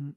Mm,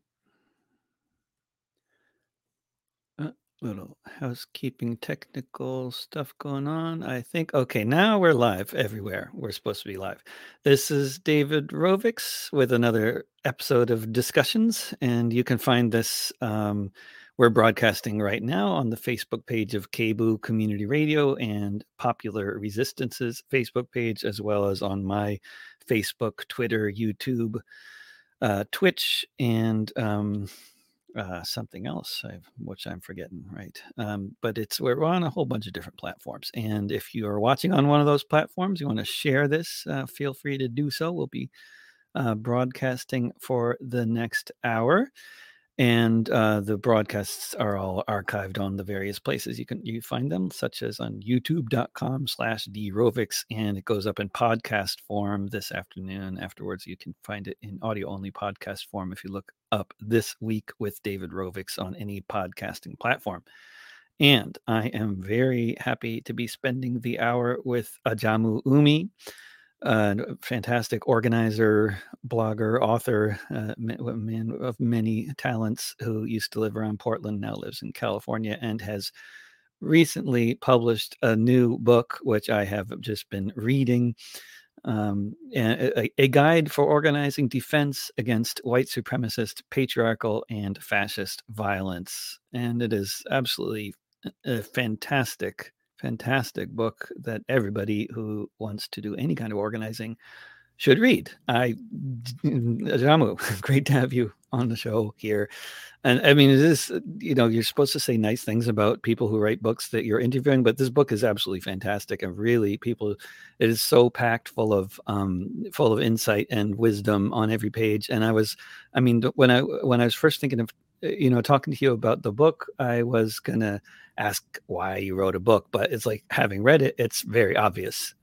uh, Little housekeeping technical stuff going on. I think, okay, now we're live everywhere. We're supposed to be live. This is David Rovix with another episode of Discussions, and you can find this. We're broadcasting right now on the Facebook page of KBOO Community Radio and Popular Resistance's Facebook page, as well as on my Facebook, Twitter, YouTube, Twitch, and something else, which I'm forgetting, right? But we're on a whole bunch of different platforms. And if you are watching on one of those platforms, you want to share this, feel free to do so. We'll be broadcasting for the next hour. And the broadcasts are all archived on the various places you find them, such as on youtube.com/drovix, and it goes up in podcast form this afternoon. Afterwards, you can find it in audio-only podcast form if you look up This Week with David Rovix on any podcasting platform. And I am very happy to be spending the hour with Ajamu Umi, a fantastic organizer, blogger, author, man of many talents who used to live around Portland, now lives in California, and has recently published a new book, which I have just been reading, a guide for organizing defense against white supremacist, patriarchal, and fascist violence. And it is absolutely a fantastic book that everybody who wants to do any kind of organizing should read. Jamu, great to have you on the show here. And I mean, it is, you're supposed to say nice things about people who write books that you're interviewing, but this book is absolutely fantastic. And really, it is so packed full of insight and wisdom on every page. And when I was first thinking of, talking to you about the book, I was going to ask why you wrote a book, but it's like, having read it, it's very obvious.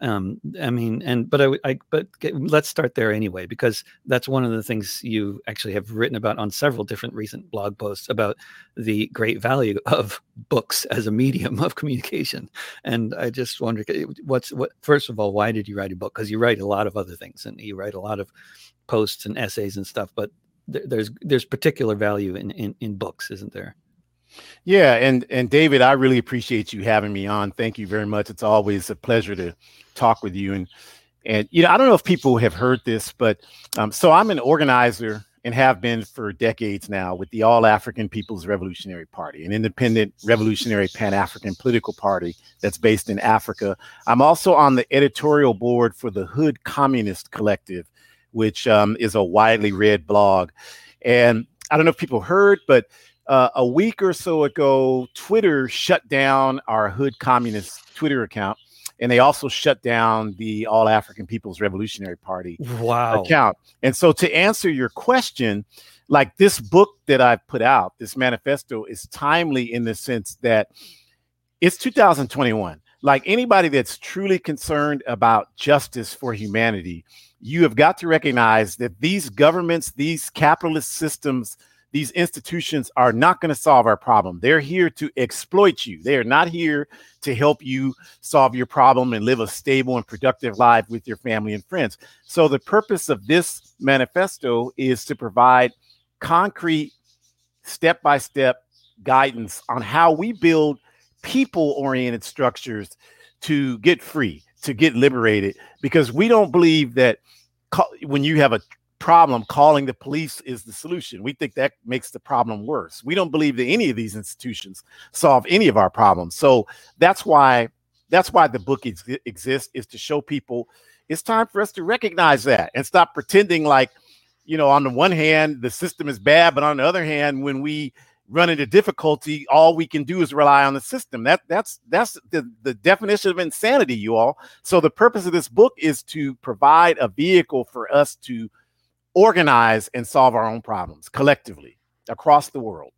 But let's start there anyway, because that's one of the things you actually have written about on several different recent blog posts about the great value of books as a medium of communication. And I just wonder, first of all, why did you write a book? Because you write a lot of other things and you write a lot of posts and essays and stuff, but there's particular value in books, isn't there? Yeah, and David, I really appreciate you having me on. Thank you very much. It's always a pleasure to talk with you. And I don't know if people have heard this, but so I'm an organizer and have been for decades now with the All African People's Revolutionary Party, an independent revolutionary Pan-African political party that's based in Africa. I'm also on the editorial board for the Hood Communist Collective, which is a widely read blog. And I don't know if people heard, but a week or so ago, Twitter shut down our Hood Communist Twitter account, and they also shut down the All African People's Revolutionary Party account. And so to answer your question, like, this book that I've put out, this manifesto, is timely in the sense that it's 2021. Like, anybody that's truly concerned about justice for humanity, you have got to recognize that these governments, these capitalist systems, these institutions are not going to solve our problem. They're here to exploit you. They are not here to help you solve your problem and live a stable and productive life with your family and friends. So the purpose of this manifesto is to provide concrete, step-by-step guidance on how we build people-oriented structures to get free, to get liberated, because we don't believe that when you have a problem, calling the police is the solution. We think that makes the problem worse. We don't believe that any of these institutions solve any of our problems. So that's why the book exists, is to show people it's time for us to recognize that and stop pretending like, on the one hand, the system is bad, but on the other hand, when we run into difficulty, all we can do is rely on the system. That's the definition of insanity, you all. So the purpose of this book is to provide a vehicle for us to organize and solve our own problems collectively across the world.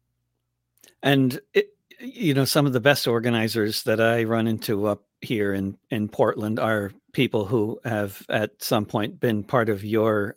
And some of the best organizers that I run into up here in Portland are people who have at some point been part of your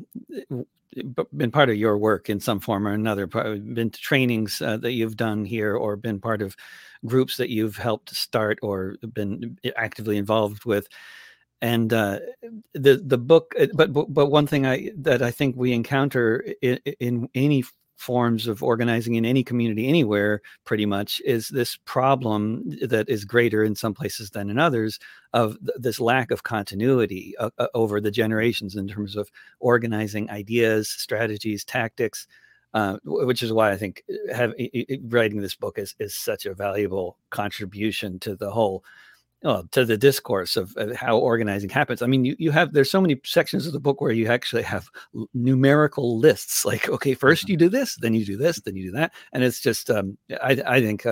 work in some form or another, been to trainings that you've done here, or been part of groups that you've helped start or been actively involved with. And the book, but one thing that I think we encounter in any forms of organizing in any community anywhere pretty much is this problem that is greater in some places than in others of this lack of continuity over the generations in terms of organizing ideas, strategies, tactics, which is why I think writing this book is such a valuable contribution to the whole to the discourse of how organizing happens. I mean, there's so many sections of the book where you actually have numerical lists, like, okay, first you do this, then you do this, then you do that. And it's just, I think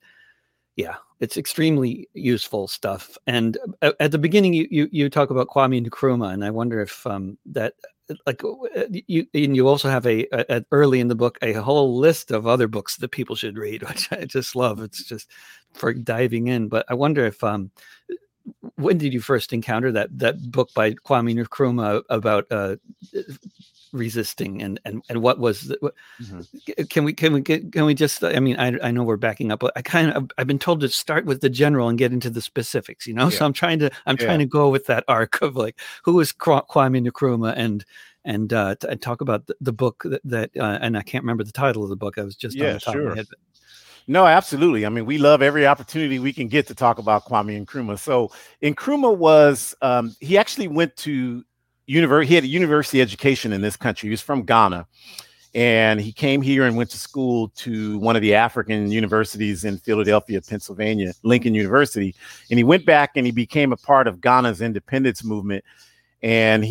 it's extremely useful stuff. And at the beginning, you talk about Kwame Nkrumah, and I wonder if that, like, you also have early in the book a whole list of other books that people should read, which I just love. It's just for diving in. But I wonder if when did you first encounter that book by Kwame Nkrumah about resisting and what was can we just, I mean, I know we're backing up, but I've been told to start with the general and get into the specifics, so I'm trying to go with that arc of, like, who is Kwame Nkrumah and talk about the book that and I can't remember the title of the book. I was just on the top of my head. No, absolutely. I mean, we love every opportunity we can get to talk about Kwame Nkrumah. So Nkrumah was, he actually went to he had a university education in this country. He was from Ghana, and he came here and went to school to one of the African universities in Philadelphia, Pennsylvania, Lincoln University. And he went back and he became a part of Ghana's independence movement. And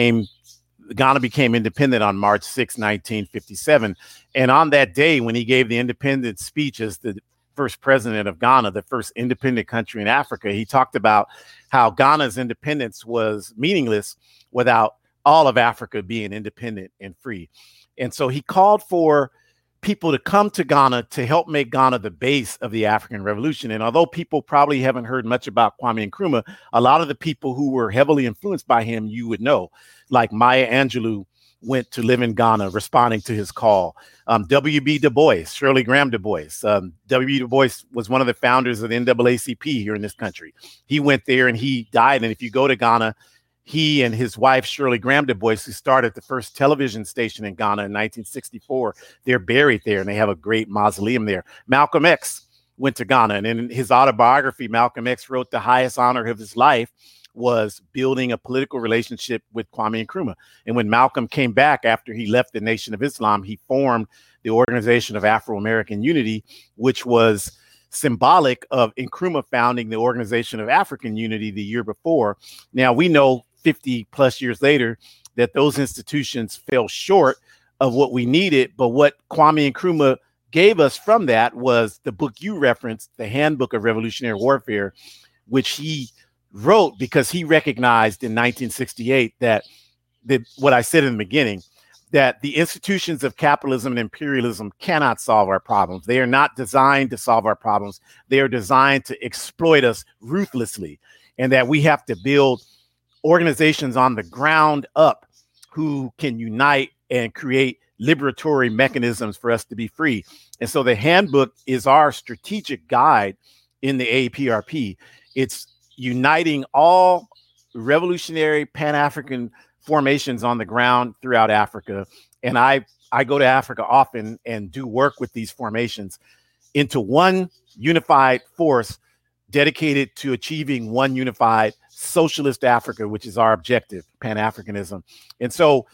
Ghana became independent on March 6, 1957. And on that day, when he gave the independence speech as the first president of Ghana, the first independent country in Africa, he talked about how Ghana's independence was meaningless without all of Africa being independent and free. And so he called for people to come to Ghana to help make Ghana the base of the African Revolution. And although people probably haven't heard much about Kwame Nkrumah, a lot of the people who were heavily influenced by him, you would know, like Maya Angelou went to live in Ghana responding to his call. W.B. Du Bois, Shirley Graham Du Bois. W.B. Du Bois was one of the founders of the NAACP here in this country. He went there and he died. And if you go to Ghana, he and his wife, Shirley Graham Du Bois, who started the first television station in Ghana in 1964, they're buried there, and they have a great mausoleum there. Malcolm X went to Ghana, and in his autobiography, Malcolm X wrote the highest honor of his life was building a political relationship with Kwame Nkrumah. And when Malcolm came back after he left the Nation of Islam, he formed the Organization of Afro-American Unity, which was symbolic of Nkrumah founding the Organization of African Unity the year before. Now, we know 50 plus years later that those institutions fell short of what we needed. But what Kwame Nkrumah gave us from that was the book you referenced, The Handbook of Revolutionary Warfare, which he wrote because he recognized in 1968 that what I said in the beginning, that the institutions of capitalism and imperialism cannot solve our problems. They are not designed to solve our problems. They are designed to exploit us ruthlessly, and that we have to build organizations on the ground up who can unite and create liberatory mechanisms for us to be free. And so the handbook is our strategic guide in the AAPRP. It's uniting all revolutionary Pan-African formations on the ground throughout Africa. And I go to Africa often and do work with these formations into one unified force dedicated to achieving one unified socialist Africa, which is our objective, Pan-Africanism. And so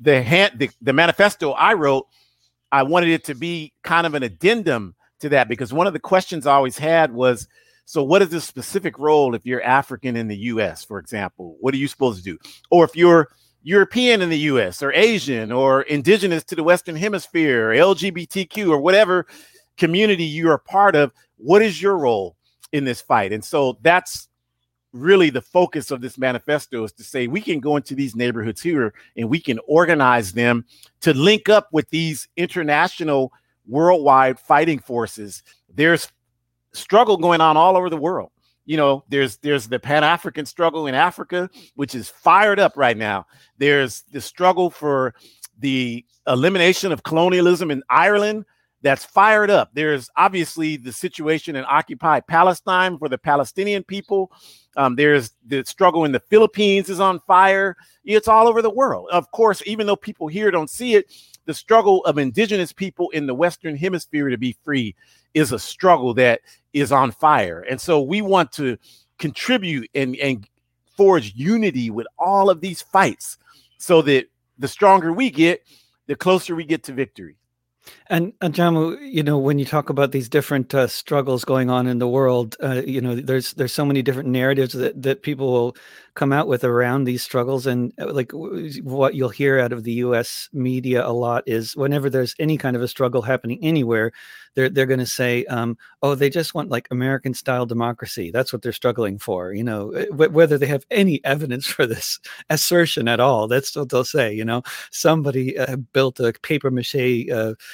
the manifesto I wrote, I wanted it to be kind of an addendum to that, because one of the questions I always had was, so what is the specific role if you're African in the US, for example? What are you supposed to do? Or if you're European in the US, or Asian, or indigenous to the Western Hemisphere, or LGBTQ, or whatever community you are part of, what is your role in this fight? And so that's really the focus of this manifesto, is to say we can go into these neighborhoods here and we can organize them to link up with these international worldwide fighting forces. There's struggle going on all over the world. You know, there's the Pan-African struggle in Africa, which is fired up right now. There's the struggle for the elimination of colonialism in Ireland that's fired up. There's obviously the situation in occupied Palestine for the Palestinian people. There's the struggle in the Philippines is on fire. It's all over the world. Of course, even though people here don't see it, the struggle of indigenous people in the Western Hemisphere to be free is a struggle that is on fire. And so we want to contribute and forge unity with all of these fights so that the stronger we get, the closer we get to victory. And Jamu, when you talk about these different struggles going on in the world, there's so many different narratives that people will come out with around these struggles. And like what you'll hear out of the U.S. media a lot is whenever there's any kind of a struggle happening anywhere, they're going to say, "Oh, they just want like American style democracy. That's what they're struggling for." Whether they have any evidence for this assertion at all, that's what they'll say. Somebody built a paper mache.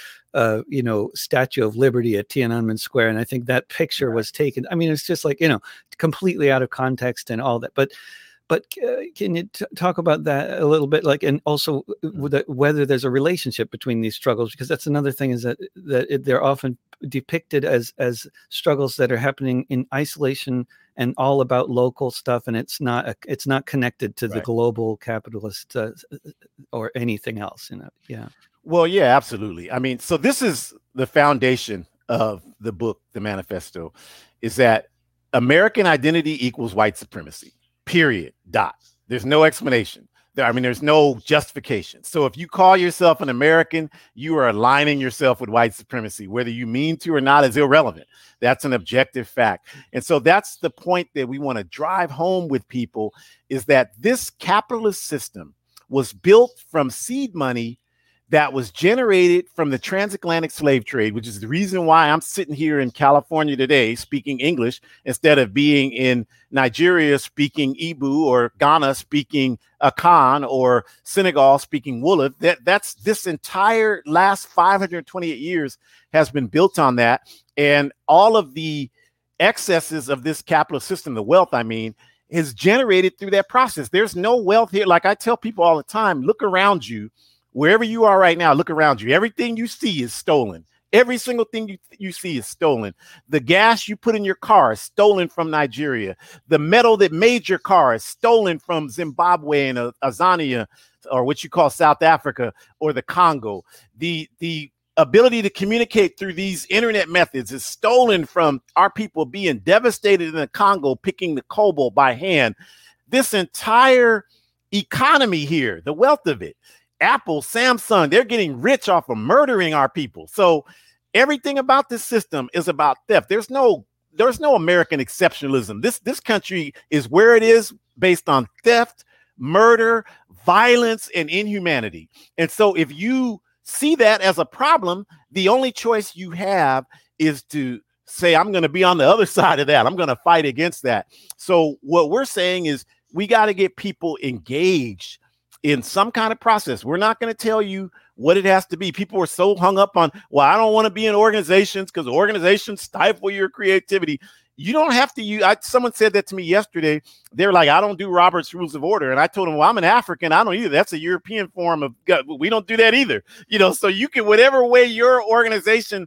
Statue of Liberty at Tiananmen Square. And I think that picture was taken. I mean, it's just like, completely out of context and all that. But can you talk about that a little bit? Like, and also whether there's a relationship between these struggles, because that's another thing is that they're often depicted as struggles that are happening in isolation and all about local stuff. And it's not connected to the global capitalist or anything else. Yeah. Well, yeah, absolutely. I mean, so this is the foundation of the book, The Manifesto, is that American identity equals white supremacy, period, dot. There's no explanation. There's no justification. So if you call yourself an American, you are aligning yourself with white supremacy. Whether you mean to or not is irrelevant. That's an objective fact. And so that's the point that we want to drive home with people, is that this capitalist system was built from seed money that was generated from the transatlantic slave trade, which is the reason why I'm sitting here in California today speaking English instead of being in Nigeria speaking Igbo, or Ghana speaking Akan, or Senegal speaking Wolof. That's this entire last 528 years has been built on that. And all of the excesses of this capitalist system, the wealth, is generated through that process. There's no wealth here. Like I tell people all the time, look around you. Wherever you are right now, look around you. Everything you see is stolen. Every single thing you see is stolen. The gas you put in your car is stolen from Nigeria. The metal that made your car is stolen from Zimbabwe and Azania, or what you call South Africa, or the Congo. The ability to communicate through these internet methods is stolen from our people being devastated in the Congo, picking the cobalt by hand. This entire economy here, the wealth of it, Apple, Samsung, they're getting rich off of murdering our people. So everything about this system is about theft. There's no American exceptionalism. This country is where it is based on theft, murder, violence, and inhumanity. And so if you see that as a problem, the only choice you have is to say, I'm going to be on the other side of that. I'm going to fight against that. So what we're saying is we got to get people engaged in some kind of process. We're not going to tell you what it has to be. People are so hung up on, well, I don't want to be in organizations because organizations stifle your creativity. You don't have to someone said that to me yesterday. They're like, I don't do Robert's Rules of Order. And I told them, well, I'm an African. I don't either. That's a European form of God. We don't do that either. So you can, whatever way your organization,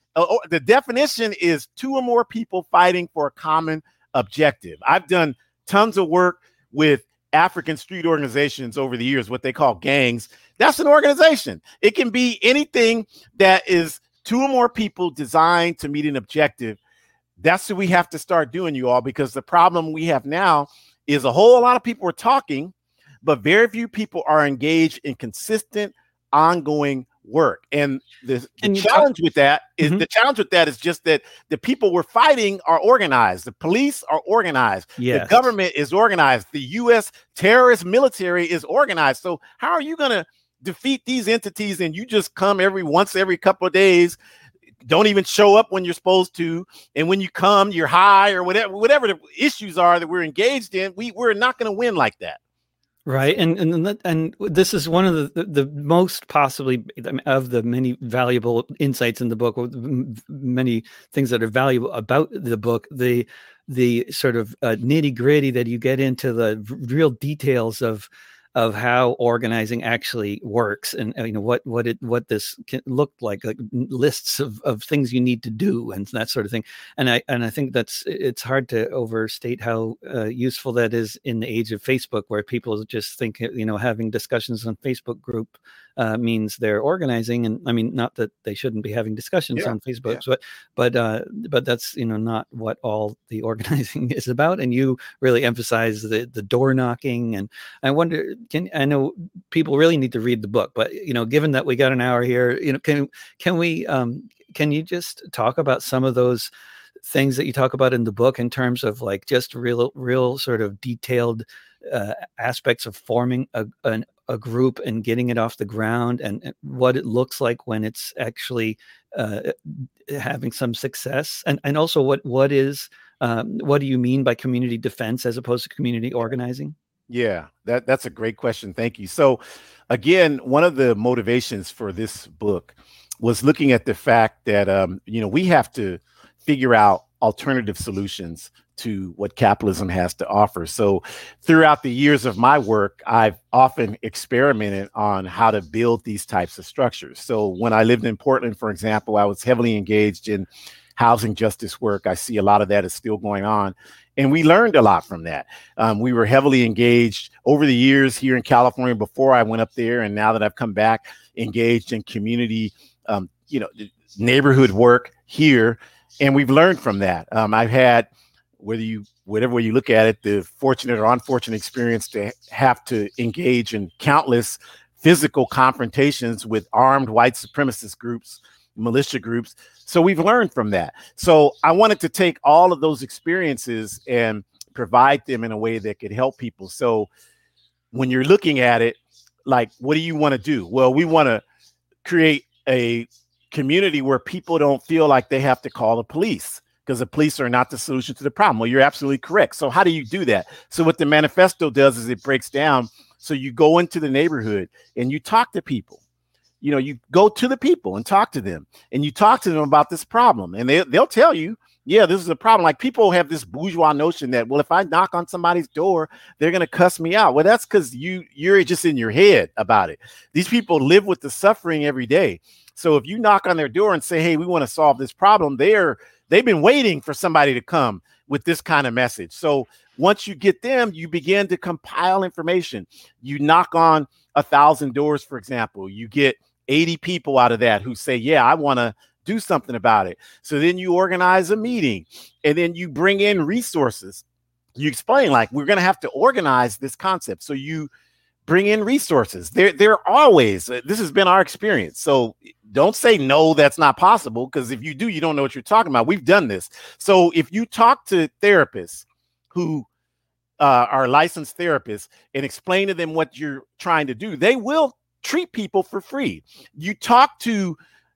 the definition is two or more people fighting for a common objective. I've done tons of work with African street organizations over the years, what they call gangs. That's an organization. It can be anything that is two or more people designed to meet an objective. That's what we have to start doing, you all, because the problem we have now is a whole lot of people are talking, but very few people are engaged in consistent, ongoing work. And the challenge with that is the challenge with that is just that the people we're fighting are organized. The police are organized. Yes. The government is organized. The U.S. terrorist military is organized. So how are you going to defeat these entities and you just come every couple of days, don't even show up when you're supposed to, and when you come, you're high, or whatever the issues are that we're engaged in, we're not going to win like that. Right. And this is one of the most possibly of the many valuable insights in the book, or many things that are valuable about the book, the sort of nitty gritty that you get into the real details of of how organizing actually works, and what this looked like lists of things you need to do and that sort of thing. And I think it's hard to overstate how useful that is in the age of Facebook, where people just think having discussions on Facebook group means they're organizing. And I mean, not that they shouldn't be having discussions on Facebook, but that's not what all the organizing is about. And you really emphasize the door knocking. And I wonder, I know people really need to read the book, but given that we got an hour here, can you just talk about some of those things that you talk about in the book in terms of like just real sort of detailed aspects of forming a group and getting it off the ground, and what it looks like when it's actually having some success, and also what do you mean by community defense as opposed to community organizing? Yeah, that's a great question. Thank you. So again, one of the motivations for this book was looking at the fact that we have to figure out alternative solutions to what capitalism has to offer. So throughout the years of my work, I've often experimented on how to build these types of structures. So when I lived in Portland, for example, I was heavily engaged in housing justice work. I see a lot of that is still going on. And we learned a lot from that. We were heavily engaged over the years here in California before I went up there. And now that I've come back, engaged in community, neighborhood work here. And we've learned from that. I've had, whatever way you look at it, the fortunate or unfortunate experience to have to engage in countless physical confrontations with armed white supremacist groups, militia groups. So we've learned from that. So I wanted to take all of those experiences and provide them in a way that could help people. So when you're looking at it, like, what do you want to do? Well, we want to create a community where people don't feel like they have to call the police, because the police are not the solution to the problem. Well, you're absolutely correct. So how do you do that? So what the manifesto does is it breaks down. So you go into the neighborhood and you talk to people. You go to the people and talk to them, and you talk to them about this problem, and they'll tell you, yeah, this is a problem. Like, people have this bourgeois notion that, well, if I knock on somebody's door, they're going to cuss me out. Well, that's because you're just in your head about it. These people live with the suffering every day. So if you knock on their door and say, hey, we want to solve this problem, they've been waiting for somebody to come with this kind of message. So once you get them, you begin to compile information. You knock on 1,000 doors, for example, you get 80 people out of that who say, yeah, I want to do something about it. So then you organize a meeting, and then you bring in resources. You explain, like, we're going to have to organize this concept. So you bring in resources. They're always, this has been our experience. So don't say, no, that's not possible, because if you do, you don't know what you're talking about. We've done this. So if you talk to therapists who are licensed therapists and explain to them what you're trying to do, they will treat people for free. You talk to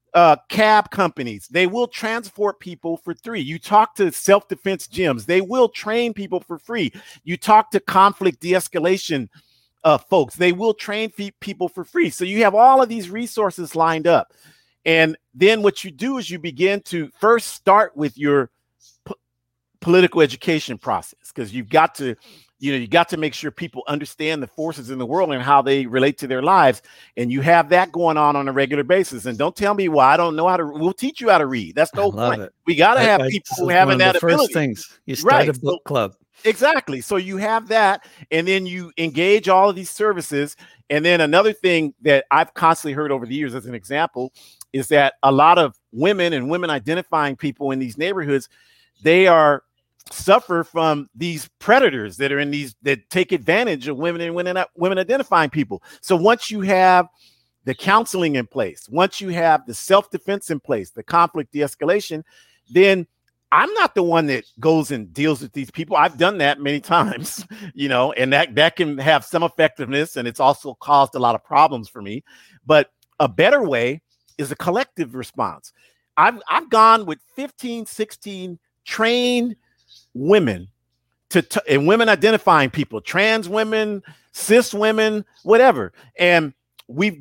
cab companies, they will transport people for free. You talk to self-defense gyms, they will train people for free. You talk to conflict de-escalation folks, they will train people for free. So you have all of these resources lined up. And then what you do is you begin to first start with your political education process, because you've got to make sure people understand the forces in the world and how they relate to their lives. And you have that going on a regular basis. And don't tell me, well, I don't know how to, we'll teach you how to read. That's the whole point. We got to have people who having that ability. First things, you start a book club. Exactly. So you have that, and then you engage all of these services. And then another thing that I've constantly heard over the years, as an example, is that a lot of women and women identifying people in these neighborhoods, they suffer from these predators that are in these, that take advantage of women and women identifying people. So once you have the counseling in place, once you have the self-defense in place, the conflict de-escalation, then I'm not the one that goes and deals with these people. I've done that many times, and that can have some effectiveness, and it's also caused a lot of problems for me. But a better way is a collective response. I've gone with 15, 16 trained women and women identifying people, trans women, cis women, whatever. And they've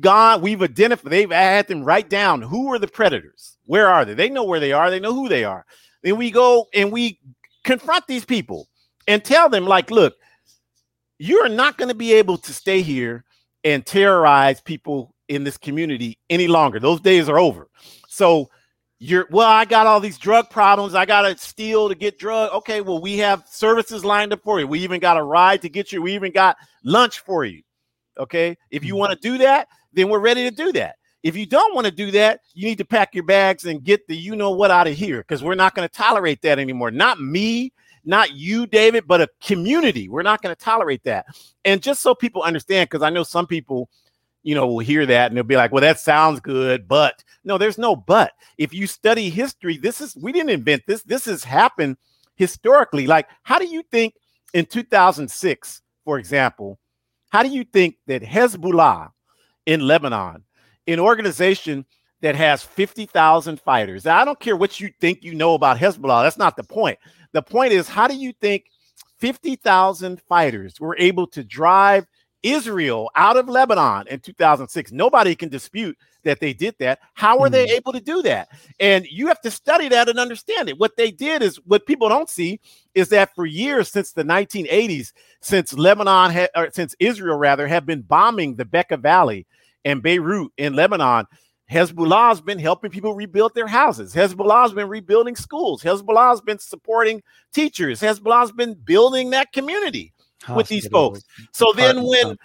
had them write down, who are the predators? Where are they? They know where they are. They know who they are. Then we go and we confront these people and tell them, like, look, you're not going to be able to stay here and terrorize people in this community any longer. Those days are over. So I got all these drug problems. I got to steal to get drug. Okay, well, we have services lined up for you. We even got a ride to get you. We even got lunch for you. Okay, if you want to do that, then we're ready to do that. If you don't want to do that, you need to pack your bags and get the you know what out of here, because we're not going to tolerate that anymore. Not me, not you, David, but a community. We're not going to tolerate that. And just so people understand, because I know some people, will hear that and they'll be like, well, that sounds good, but no, there's no but. If you study history, we didn't invent this. This has happened historically. Like, how do you think in 2006, for example, how do you think that Hezbollah in Lebanon, an organization that has 50,000 fighters, I don't care what you think you know about Hezbollah, that's not the point. The point is, how do you think 50,000 fighters were able to drive Israel out of Lebanon in 2006? Nobody can dispute that they did that. How were they able to do that? And you have to study that and understand it. What they did is, what people don't see is that for years since the 1980s, since Israel have been bombing the Bekaa Valley and Beirut in Lebanon, Hezbollah has been helping people rebuild their houses. Hezbollah has been rebuilding schools. Hezbollah has been supporting teachers. Hezbollah has been building that community with these folks. So then when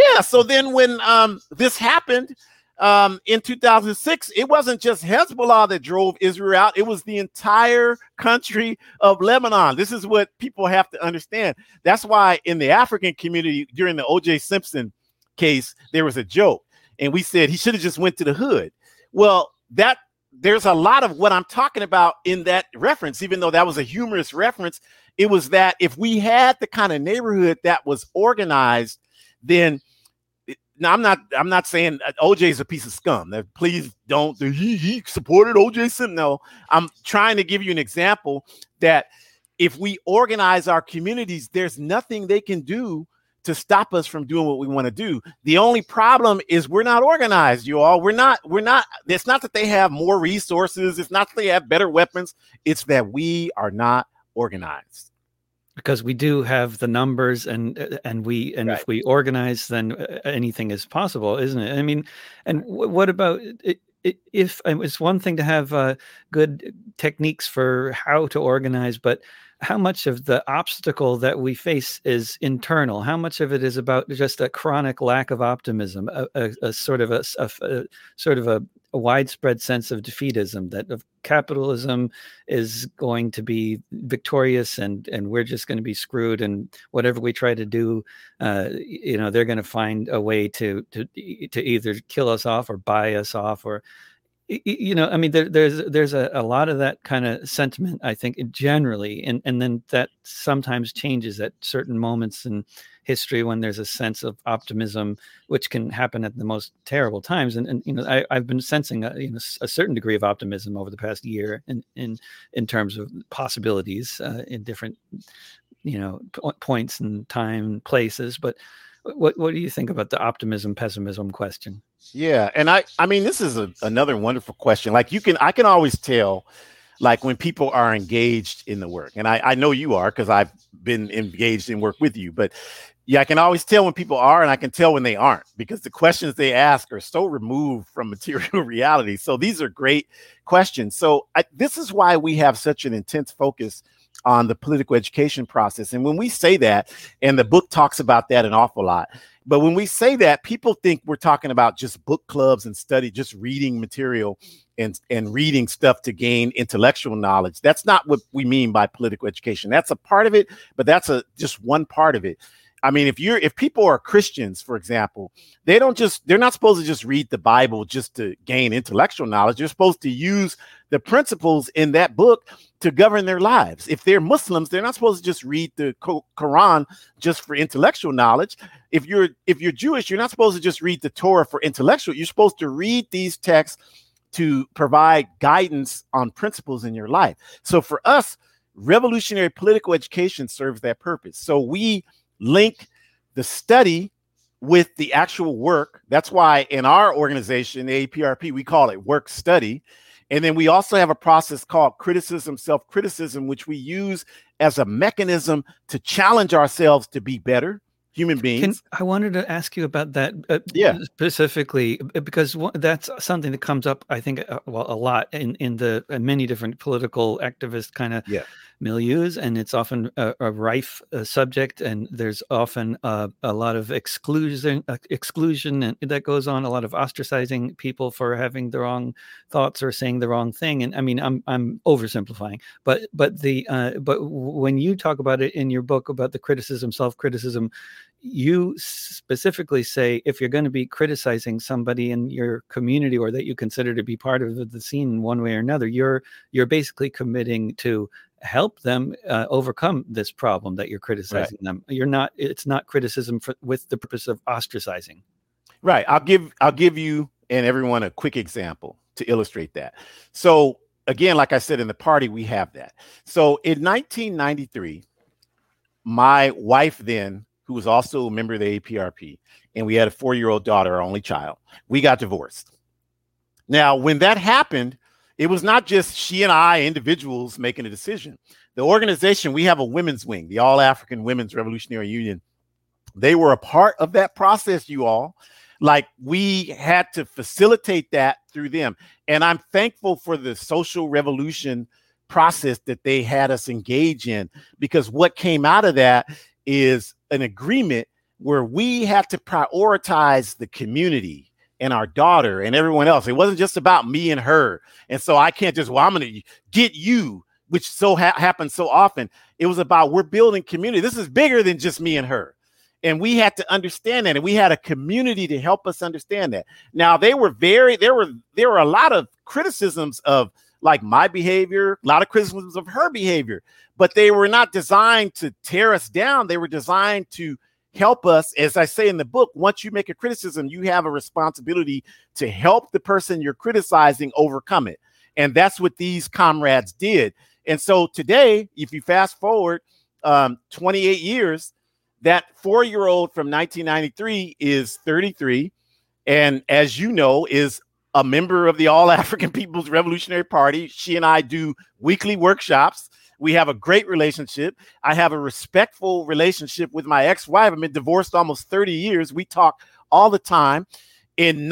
this happened in 2006, it wasn't just Hezbollah that drove Israel out. It was the entire country of Lebanon. This is what people have to understand. That's why in the African community during the O.J. Simpson case, there was a joke. And we said he should have just went to the hood. Well, there's a lot of what I'm talking about in that reference, even though that was a humorous reference. It was that if we had the kind of neighborhood that was organized, then now I'm not saying OJ is a piece of scum. Please don't. He supported OJ Simpson. No, I'm trying to give you an example that if we organize our communities, there's nothing they can do to stop us from doing what we want to do. The only problem is we're not organized, you all. We're not, it's not that they have more resources. It's not that they have better weapons. It's that we are not organized. Because we do have the numbers and right. If we organize, then anything is possible, isn't it? I mean, and what about it? If it's one thing to have good techniques for how to organize, but how much of the obstacle that we face is internal? How much of it is about just a chronic lack of optimism, a sort of a widespread sense of defeatism, that of capitalism is going to be victorious and we're just going to be screwed, and whatever we try to do, they're going to find a way to either kill us off or buy us off, or I mean, there's a lot of that kind of sentiment, I think, generally, and then that sometimes changes at certain moments in history when there's a sense of optimism, which can happen at the most terrible times. And I've been sensing a certain degree of optimism over the past year in terms of possibilities in different points in time, places. But what do you think about the optimism pessimism question? Yeah. And I mean, this is another wonderful question. Like I can always tell, like, when people are engaged in the work, and I know you are, because I've been engaged in work with you, but yeah, I can always tell when people are, and I can tell when they aren't, because the questions they ask are so removed from material reality. So these are great questions. So this is why we have such an intense focus on the political education process. And when we say that, and the book talks about that an awful lot, but when we say that, people think we're talking about just book clubs and just reading material and reading stuff to gain intellectual knowledge. That's not what we mean by political education. That's a part of it, but that's just one part of it. I mean, if people are Christians, for example, they're not supposed to just read the Bible just to gain intellectual knowledge. They're supposed to use the principles in that book to govern their lives. If they're Muslims, they're not supposed to just read the Quran just for intellectual knowledge. If you're Jewish, you're not supposed to just read the Torah for intellectual. You're supposed to read these texts to provide guidance on principles in your life. So for us, revolutionary political education serves that purpose. So we link the study with the actual work. That's why in our organization, the APRP, we call it work study. And then we also have a process called criticism, self-criticism, which we use as a mechanism to challenge ourselves to be better human Can beings. I wanted to ask you about that Yeah. specifically because that's something that comes up, I think, well, a lot in the many different political activist kind of Yeah. milieus, and it's often a rife subject, and there's often a lot of exclusion and that goes on, a lot of ostracizing people for having the wrong thoughts or saying the wrong thing. And I mean, I'm oversimplifying, but when you talk about it in your book about the criticism, self-criticism, you specifically say if you're going to be criticizing somebody in your community or that you consider to be part of the scene in one way or another, you're basically committing to help them overcome this problem that you're Right. criticizing them. It's not criticism with the purpose of ostracizing. Right. I'll give you and everyone a quick example to illustrate that. So again, like I said, in the party, we have that. So in 1993, my wife then, who was also a member of the APRP, and we had a 4-year-old daughter, our only child, we got divorced. Now, when that happened, it was not just she and I, individuals, making a decision. The organization, we have a women's wing, the All African Women's Revolutionary Union. They were a part of that process, you all. Like, we had to facilitate that through them. And I'm thankful for the social revolution process that they had us engage in, because what came out of that is an agreement where we had to prioritize the community and our daughter and everyone else. It wasn't just about me and her. And so I can't just, well, I'm going to get you, which so happens so often. It was about, we're building community. This is bigger than just me and her. And we had to understand that. And we had a community to help us understand that. Now, there were a lot of criticisms of like my behavior, a lot of criticisms of her behavior, but they were not designed to tear us down. They were designed to help us. As I say in the book, once you make a criticism, you have a responsibility to help the person you're criticizing overcome it. And that's what these comrades did. And so today, if you fast forward 28 years, that 4-year-old from 1993 is 33. And as you know, is a member of the All African People's Revolutionary Party. She and I do weekly workshops. We have a great relationship. I have a respectful relationship with my ex-wife. I've been divorced almost 30 years. We talk all the time. In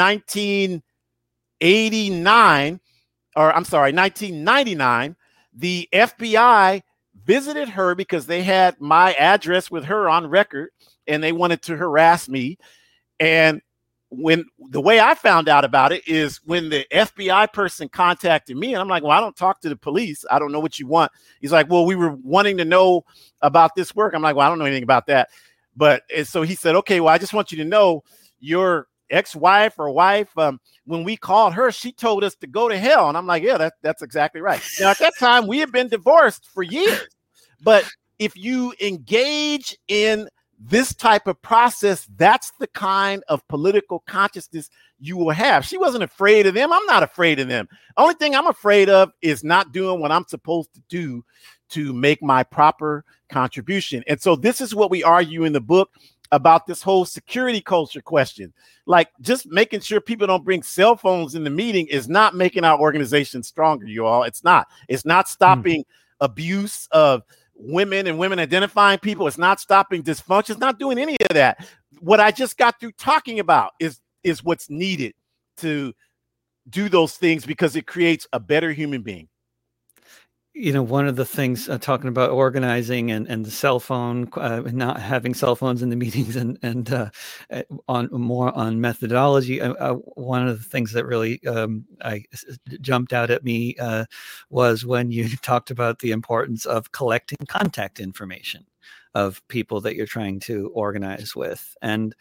1999, the FBI visited her because they had my address with her on record and they wanted to harass me. And when the way I found out about it is when the FBI person contacted me, and I'm like, well, I don't talk to the police. I don't know what you want. He's like, well, we were wanting to know about this work. I'm like, well, I don't know anything about that. But so he said, okay, well, I just want you to know your ex-wife or wife, when we called her, she told us to go to hell. And I'm like, yeah, that's exactly right. Now, at that time, we had been divorced for years. But if you engage in this type of process, that's the kind of political consciousness you will have. She wasn't afraid of them. I'm not afraid of them. Only thing I'm afraid of is not doing what I'm supposed to do to make my proper contribution. And so this is what we argue in the book about this whole security culture question. Like, just making sure people don't bring cell phones in the meeting is not making our organization stronger, you all. It's not stopping abuse of women and women identifying people. It's not stopping dysfunction. It's not doing any of that. What I just got through talking about is what's needed to do those things, because it creates a better human being. You know, one of the things talking about organizing and the cell phone, not having cell phones in the meetings, and on more on methodology. One of the things that really jumped out at me was when you talked about the importance of collecting contact information of people that you're trying to organize with. And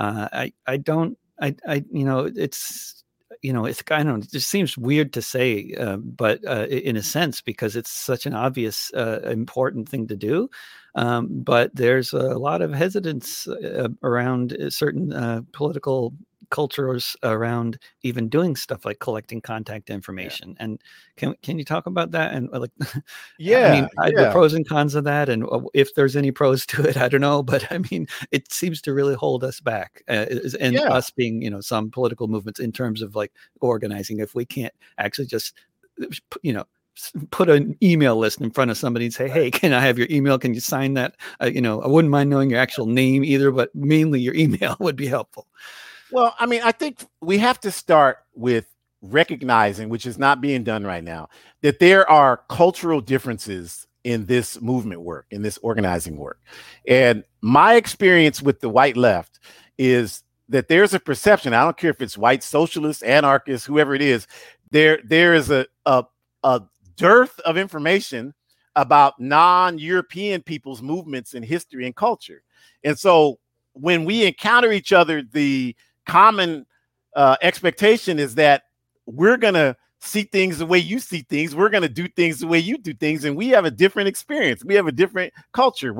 it's kind of, it just seems weird to say, but in a sense, because it's such an obvious, important thing to do. But there's a lot of hesitance around certain political cultures around even doing stuff like collecting contact information. Yeah. And can you talk about that? And like, yeah, the pros and cons of that, and if there's any pros to it, I don't know. But I mean, it seems to really hold us back, and us being, some political movements in terms of like organizing. If we can't actually just, put an email list in front of somebody and say, hey, can I have your email? Can you sign that? I wouldn't mind knowing your actual name either, but mainly your email would be helpful. Well, I mean, I think we have to start with recognizing, which is not being done right now, that there are cultural differences in this movement work, in this organizing work. And my experience with the white left is that there's a perception, I don't care if it's white socialists, anarchists, whoever it is, there is a dearth of information about non-European people's movements in history and culture. And so when we encounter each other, the common expectation is that we're going to see things the way you see things. We're going to do things the way you do things. And we have a different experience. We have a different culture.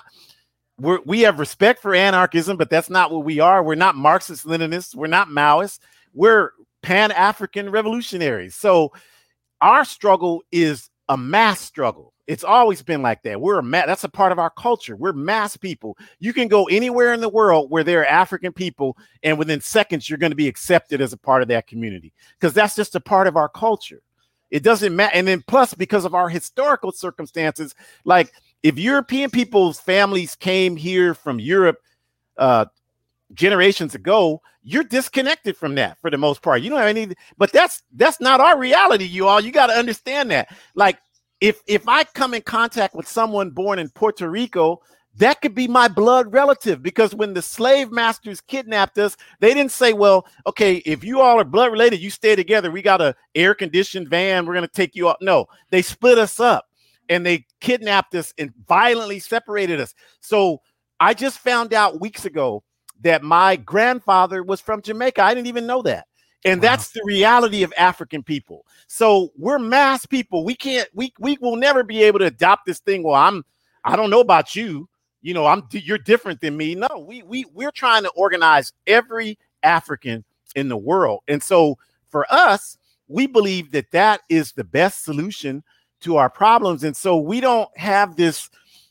We have respect for anarchism, but that's not what we are. We're not Marxist Leninists. We're not Maoists. We're Pan-African revolutionaries. So our struggle is a mass struggle. It's always been like that. That's a part of our culture. We're mass people. You can go anywhere in the world where there are African people, and within seconds, you're going to be accepted as a part of that community, because that's just a part of our culture. It doesn't matter. And then plus, because of our historical circumstances, like if European people's families came here from Europe generations ago, you're disconnected from that for the most part. You don't have any, but that's not our reality, you all. You got to understand that. Like, if I come in contact with someone born in Puerto Rico, that could be my blood relative, because when the slave masters kidnapped us, they didn't say, well, okay, if you all are blood related, you stay together. We got a air conditioned van. We're going to take you out. No, they split us up and they kidnapped us and violently separated us. So I just found out weeks ago that my grandfather was from Jamaica. I didn't even know that. And wow. That's the reality of African people. So we're mass people. We will never be able to adopt this thing. Well, I don't know about you. You're different than me. No, we're trying to organize every African in the world. And so for us, we believe that is the best solution to our problems. And so we don't have this,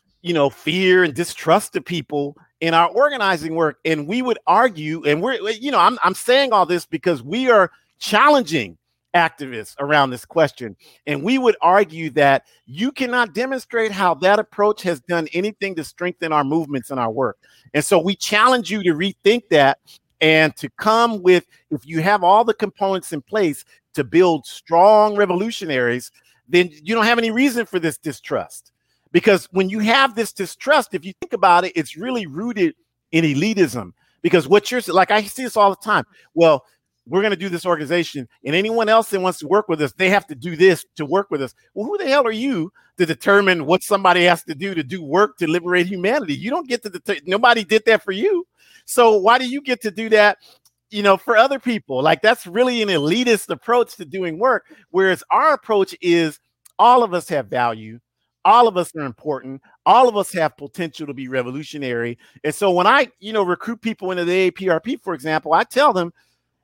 fear and distrust of people in our organizing work. And we would argue, and I'm saying all this because we are challenging activists around this question. And we would argue that you cannot demonstrate how that approach has done anything to strengthen our movements and our work. And so we challenge you to rethink that and to come with, if you have all the components in place to build strong revolutionaries, then you don't have any reason for this distrust. Because when you have this distrust, if you think about it, it's really rooted in elitism. Because like I see this all the time. Well, we're going to do this organization, and anyone else that wants to work with us, they have to do this to work with us. Well, who the hell are you to determine what somebody has to do work to liberate humanity? You don't get to nobody did that for you. So why do you get to do that, for other people? Like, that's really an elitist approach to doing work. Whereas our approach is all of us have value. All of us are important. All of us have potential to be revolutionary. And so when I, recruit people into the AAPRP, for example, I tell them,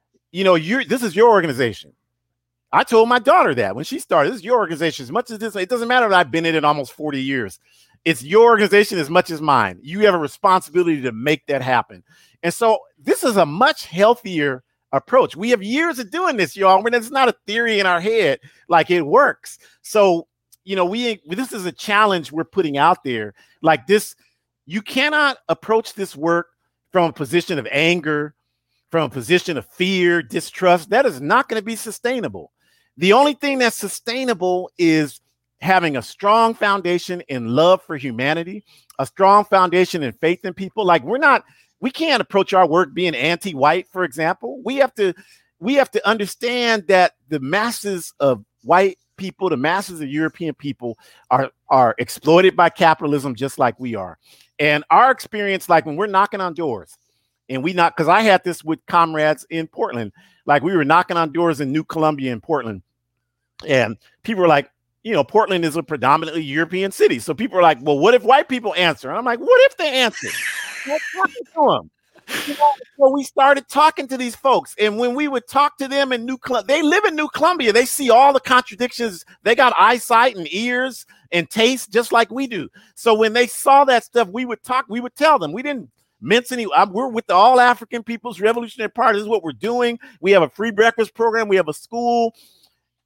this is your organization. I told my daughter that when she started, this is your organization. As much as this, it doesn't matter that I've been in it almost 40 years. It's your organization as much as mine. You have a responsibility to make that happen. And so this is a much healthier approach. We have years of doing this, y'all. It's not a theory in our head. Like, it works. So, this is a challenge we're putting out there. Like this, you cannot approach this work from a position of anger, from a position of fear, distrust. That is not going to be sustainable. The only thing that's sustainable is having a strong foundation in love for humanity, a strong foundation in faith in people. Like, we can't approach our work being anti-white, for example. We have to understand that the masses of white people, the masses of European people are exploited by capitalism just like we are. And our experience, like when we're knocking on doors, and because I had this with comrades in Portland, like we were knocking on doors in New Columbia in Portland, and people were like, Portland is a predominantly European city. So people are like, well, what if white people answer? And I'm like, what if they answer? What's happening to them? So we started talking to these folks, and when we would talk to them in they live in New Columbia. They see all the contradictions. They got eyesight and ears and taste just like we do. So when they saw that stuff, we would tell them. We didn't mince any. We're with the All African People's Revolutionary Party. This is what we're doing. We have a free breakfast program. We have a school.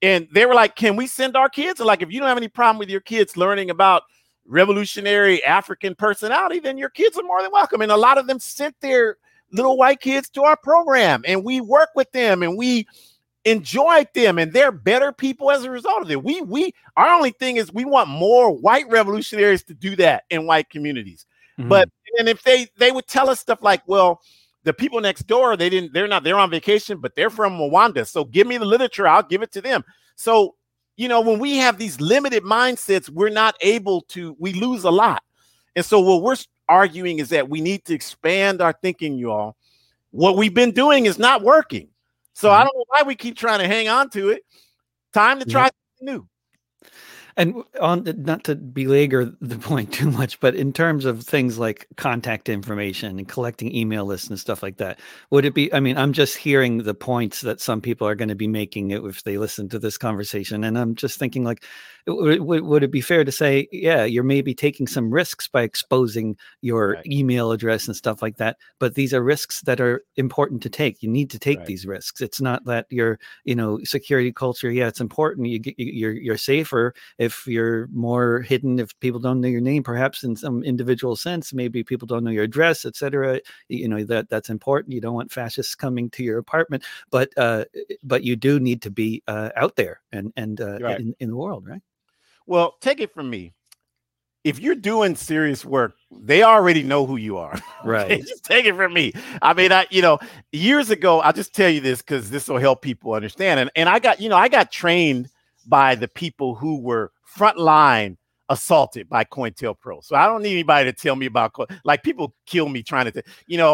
And they were like, can we send our kids? Like, if you don't have any problem with your kids learning about revolutionary African personality, then your kids are more than welcome. And a lot of them sent their little white kids to our program, and we work with them, and we enjoyed them, and they're better people as a result of it. Our only thing is we want more white revolutionaries to do that in white communities. But and if they would tell us stuff like, well, the people next door, they're on vacation, but they're from Rwanda. So give me the literature, I'll give it to them. So, when we have these limited mindsets, we lose a lot. And so what we're arguing is that we need to expand our thinking, you all. What we've been doing is not working. So I don't know why we keep trying to hang on to it. Time to try something new. And not to belabor the point too much, but in terms of things like contact information and collecting email lists and stuff like that, would it be, I mean, I'm just hearing the points that some people are going to be making if they listen to this conversation. And I'm just thinking, like, would it be fair to say, yeah, you're maybe taking some risks by exposing your email address and stuff like that, but these are risks that are important to take. You need to take these risks. It's not that your, security culture, yeah, it's important. You're safer if you're more hidden, if people don't know your name, perhaps in some individual sense, maybe people don't know your address, etc. That's important. You don't want fascists coming to your apartment, but you do need to be out there and in the world, right? Well, take it from me. If you're doing serious work, they already know who you are. Right. Just take it from me. I mean, years ago, I'll just tell you this because this will help people understand. And I got trained by the people who were frontline assaulted by COINTELPRO. So I don't need anybody to tell me about, like, people kill me trying to,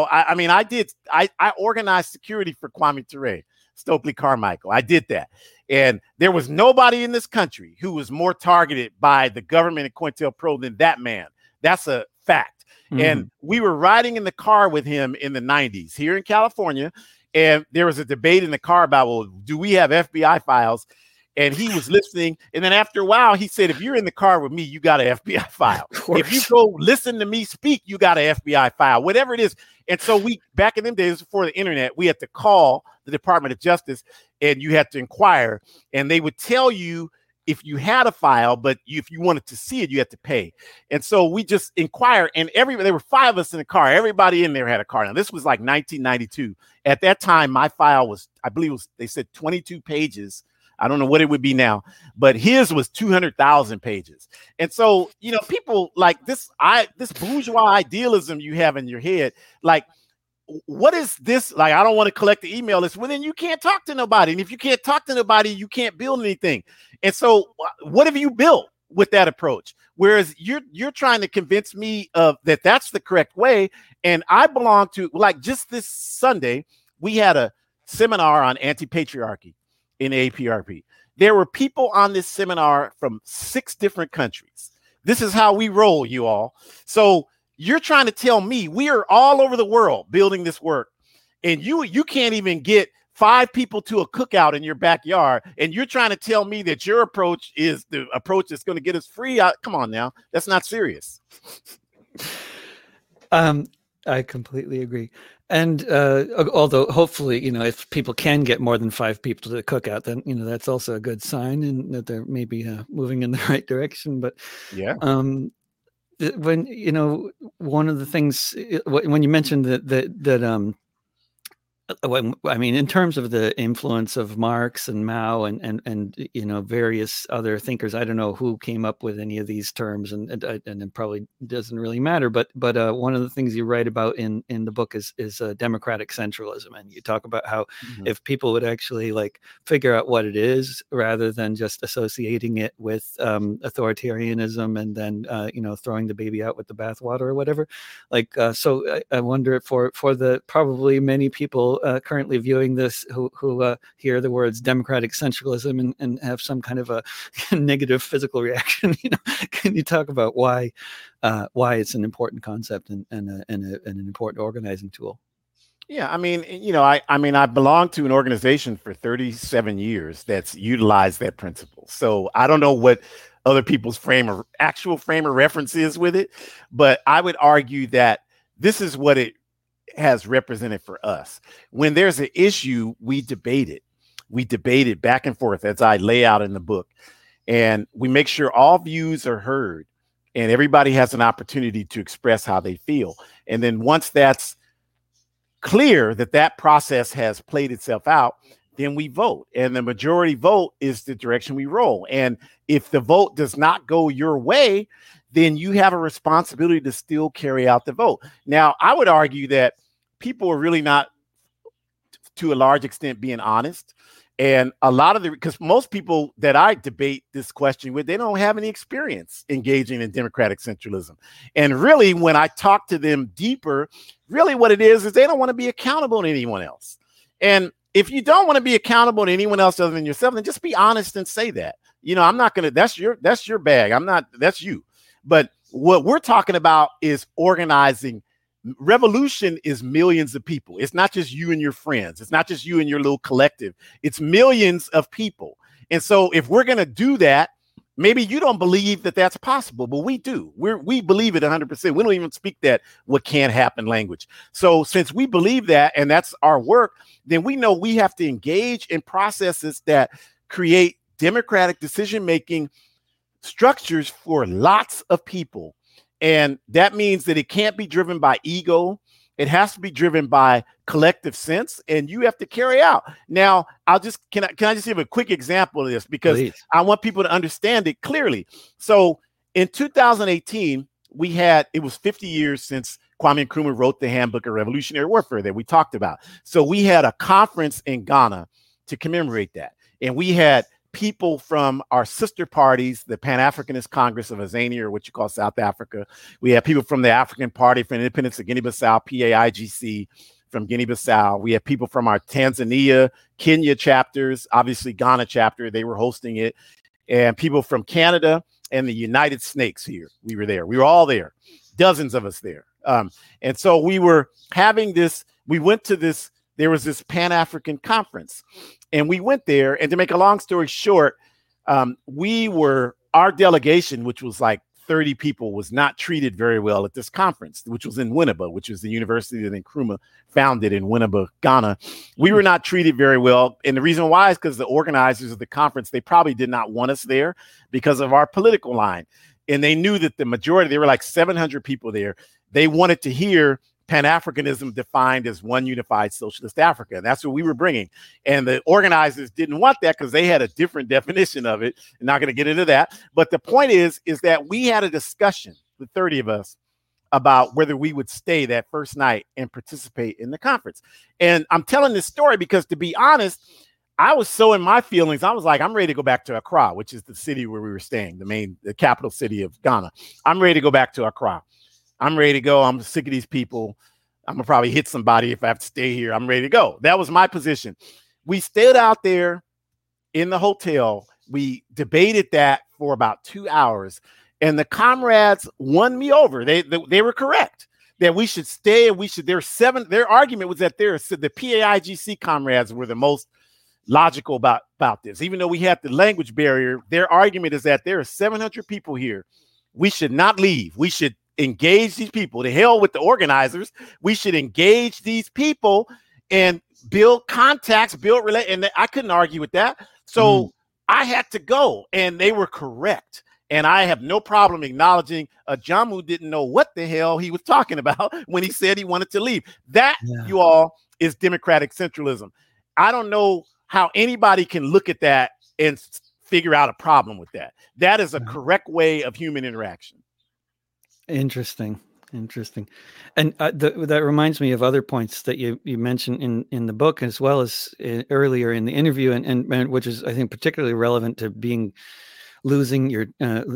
I organized security for Kwame Ture, Stokely Carmichael. I did that. And there was nobody in this country who was more targeted by the government and COINTELPRO than that man. That's a fact. And we were riding in the car with him in the 90s here in California. And there was a debate in the car about, well, do we have FBI files? And he was listening. And then after a while, he said, if you're in the car with me, you got an FBI file. If you go listen to me speak, you got an FBI file, whatever it is. And so back in them days before the internet, we had to call the Department of Justice and you had to inquire. And they would tell you if you had a file, but if you wanted to see it, you had to pay. And so we just inquired, and there were 5 of us in the car. Everybody in there had a car. Now, this was like 1992. At that time, my file was, I believe they said 22 pages. I don't know what it would be now, but his was 200,000 pages. And so, people like this bourgeois idealism you have in your head, like, what is this? Like, I don't want to collect the email list. Well, then you can't talk to nobody. And if you can't talk to nobody, you can't build anything. And so what have you built with that approach? Whereas you're trying to convince me of that that's the correct way. And I belong to, like, just this Sunday, we had a seminar on anti-patriarchy in APRP. There were people on this seminar from 6 different countries. This is how we roll, you all. So you're trying to tell me we are all over the world building this work, and you can't even get 5 people to a cookout in your backyard, and you're trying to tell me that your approach is the approach that's going to get us free? Come on now. That's not serious. I completely agree. And although hopefully, if people can get more than 5 people to the cookout, then, that's also a good sign, and that they're maybe moving in the right direction. But yeah, when, one of the things when you mentioned that I mean, in terms of the influence of Marx and Mao and various other thinkers, I don't know who came up with any of these terms, and it probably doesn't really matter. But one of the things you write about in the book is democratic centralism, and you talk about how if people would actually figure out what it is rather than just associating it with authoritarianism and then throwing the baby out with the bathwater or whatever. So I wonder for the probably many people currently viewing this who hear the words democratic centralism and have some kind of a negative physical reaction. Can you talk about why it's an important concept and an important organizing tool? Yeah, I mean, I belonged to an organization for 37 years that's utilized that principle. So I don't know what other people's actual frame of reference is with it, but I would argue that this is what it has represented for us. When there's an issue, we debate it. We debate it back and forth as I lay out in the book. And we make sure all views are heard and everybody has an opportunity to express how they feel. And then once that's clear that that process has played itself out, then we vote. And the majority vote is the direction we roll. And if the vote does not go your way, then you have a responsibility to still carry out the vote. Now, I would argue that people are really not, to a large extent, being honest. And a lot of because most people that I debate this question with, they don't have any experience engaging in democratic centralism. And really, when I talk to them deeper, really what it is they don't want to be accountable to anyone else. And if you don't want to be accountable to anyone else other than yourself, then just be honest and say that. I'm not going to, that's your bag. I'm not, that's you. But what we're talking about is organizing. Revolution is millions of people. It's not just you and your friends. It's not just you and your little collective. It's millions of people. And so if we're going to do that, maybe you don't believe that that's possible, but we do. We believe it 100%. We don't even speak that what can't happen language. So since we believe that, and that's our work, then we know we have to engage in processes that create democratic decision-making structures for lots of people. And that means that it can't be driven by ego. It has to be driven by collective sense, and you have to carry out. Now, can I just give a quick example of this, because Please. I want people to understand it clearly. So in 2018, it was 50 years since Kwame Nkrumah wrote the Handbook of Revolutionary Warfare that we talked about. So we had a conference in Ghana to commemorate that. And we had people from our sister parties, the Pan-Africanist Congress of Azania, or what you call South Africa. We have people from the African Party for Independence of Guinea-Bissau, PAIGC, from Guinea-Bissau. We have people from our Tanzania, Kenya chapters, obviously Ghana chapter, they were hosting it, and people from Canada and the United Snakes here. We were there. We were all there, dozens of us there. And so we were having this, we went to this, there was this Pan-African conference. And we went there, and to make a long story short, our delegation, which was like 30 people, was not treated very well at this conference, which was in Winneba, which was the university that Nkrumah founded in Winneba, Ghana. We were not treated very well. And the reason why is because the organizers of the conference, they probably did not want us there because of our political line. And they knew that the majority, there were like 700 people there. They wanted to hear Pan-Africanism defined as one unified socialist Africa. And that's what we were bringing. And the organizers didn't want that because they had a different definition of it. I'm not going to get into that. But the point is that we had a discussion, the 30 of us, about whether we would stay that first night and participate in the conference. And I'm telling this story because, to be honest, I was so in my feelings. I was like, I'm ready to go back to Accra, which is the city where we were staying, the capital city of Ghana. I'm ready to go back to Accra. I'm ready to go. I'm sick of these people. I'm going to probably hit somebody if I have to stay here. I'm ready to go. That was my position. We stayed out there in the hotel. We debated that for about 2 hours. And the comrades won me over. They were correct that we should stay. And their argument was that the PAIGC comrades were the most logical about this. Even though we had the language barrier, their argument is that there are 700 people here. We should not leave. We should engage these people. To hell with the organizers. We should engage these people and build contacts, and I couldn't argue with that. So I had to go, and they were correct. And I have no problem acknowledging Ajamu didn't know what the hell he was talking about when he said he wanted to leave. That, you all, is democratic centralism. I don't know how anybody can look at that and figure out a problem with that. That is a correct way of human interaction. Interesting. And that reminds me of other points that you mentioned in the book, as well as earlier in the interview, and which is, I think, particularly relevant to losing your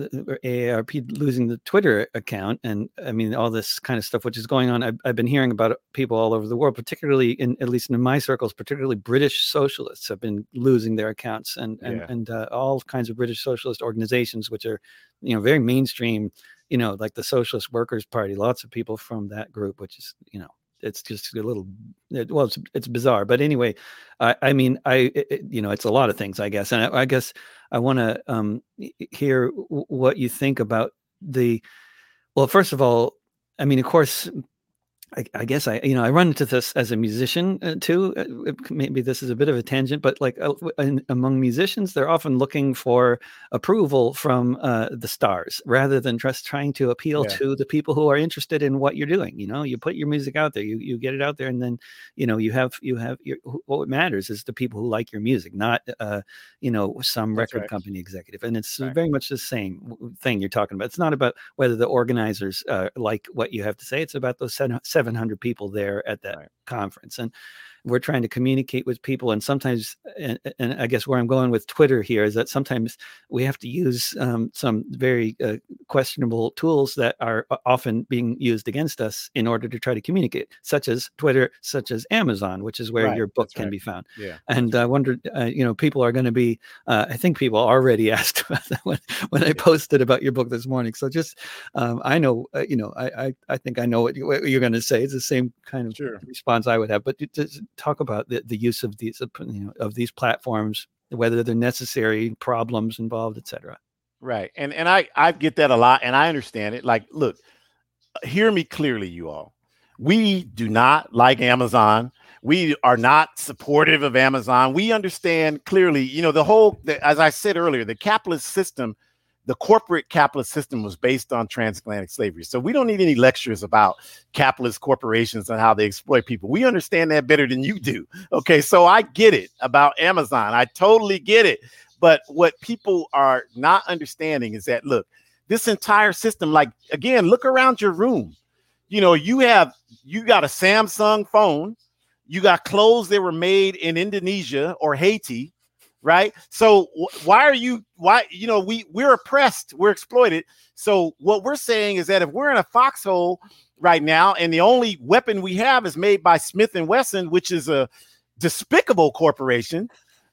AARP, losing the Twitter account. And I mean, all this kind of stuff, which is going on. I've been hearing about people all over the world, particularly at least in my circles, particularly British socialists have been losing their accounts, and all kinds of British socialist organizations, which are, very mainstream, like the Socialist Workers' Party, lots of people from that group, which is, it's just a little, it's bizarre. But anyway, it's a lot of things, I guess. And I guess I want to hear what you think about well, first of all, I mean, of course, I guess I run into this as a musician too. Maybe this is a bit of a tangent, but like among musicians, they're often looking for approval from the stars rather than just trying to appeal Yeah, to the people who are interested in what you're doing. You put your music out there, you get it out there, and then what matters is the people who like your music, not some that's record right. company executive. And it's Right. very much the same thing you're talking about. It's not about whether the organizers like what you have to say. It's about those 700 people there at that Right. conference. And we're trying to communicate with people. And sometimes, and I guess where I'm going with Twitter here is that sometimes we have to use some very questionable tools that are often being used against us in order to try to communicate, such as Twitter, such as Amazon, which is where Right. your book That's can right. be found. Yeah. And That's I right. wondered, people are going to be, I think people already asked about that when I Yeah. posted about your book this morning. So just, I know, I think I know what you're going to say. It's the same kind of Sure. response I would have, but just talk about the use of these, of these platforms, whether they're necessary, problems involved, etc. Right. And I get that a lot, and I understand it. Like, look, hear me clearly, you all. We do not like Amazon. We are not supportive of Amazon. We understand clearly, as I said earlier, the capitalist system, the corporate capitalist system was based on transatlantic slavery. So we don't need any lectures about capitalist corporations and how they exploit people. We understand that better than you do. Okay, so I get it about Amazon. I totally get it. But what people are not understanding is that, look, this entire system, like, again, look around your room. You got a Samsung phone, you got clothes that were made in Indonesia or Haiti, right? So we're oppressed, we're exploited. So what we're saying is that if we're in a foxhole right now, and the only weapon we have is made by Smith and Wesson, which is a despicable corporation,